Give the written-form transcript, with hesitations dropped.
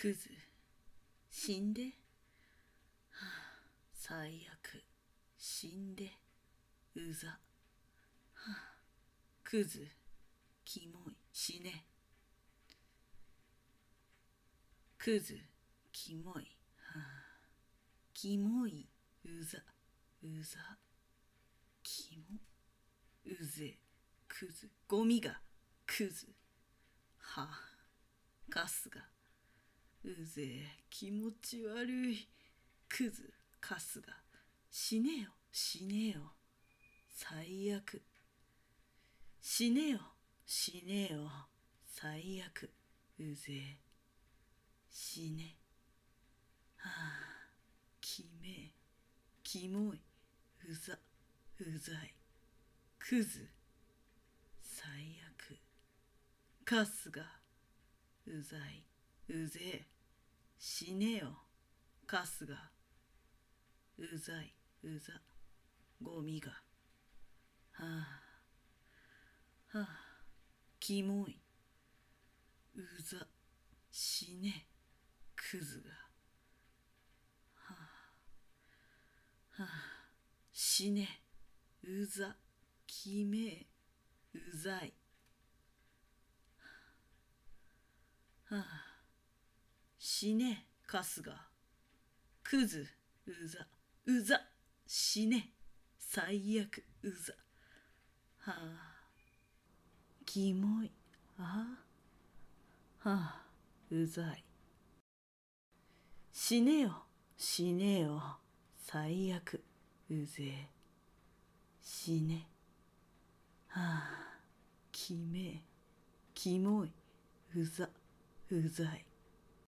クズ、死んで、最悪、死んで、うざ、クズ、キモい、死ね。クズ、キモい、キモい、うざ、キモ、うぜ、クズ、ゴミが、クズ、カスが、うぜ、気持ち悪い、クズ、カスが、死ねよ、死ねよ、最悪、死ねよ、死ねよ、最悪、うぜ、死ね。きめえ、キモい、うざい、クズ、最悪、カスが、うざい、うぜえ、死ねよ、カスが、うざい、うざ、ゴミが、キモい、うざ、死ね、クズが、死ね、うざ、きめえ、うざい。死ね、カスが、クズ、うざ、死ね、最悪、うざ。キモい、うざい。死ねよ、死ねよ、最悪、うぜえ、死ね。きめえ、キモい、うざい。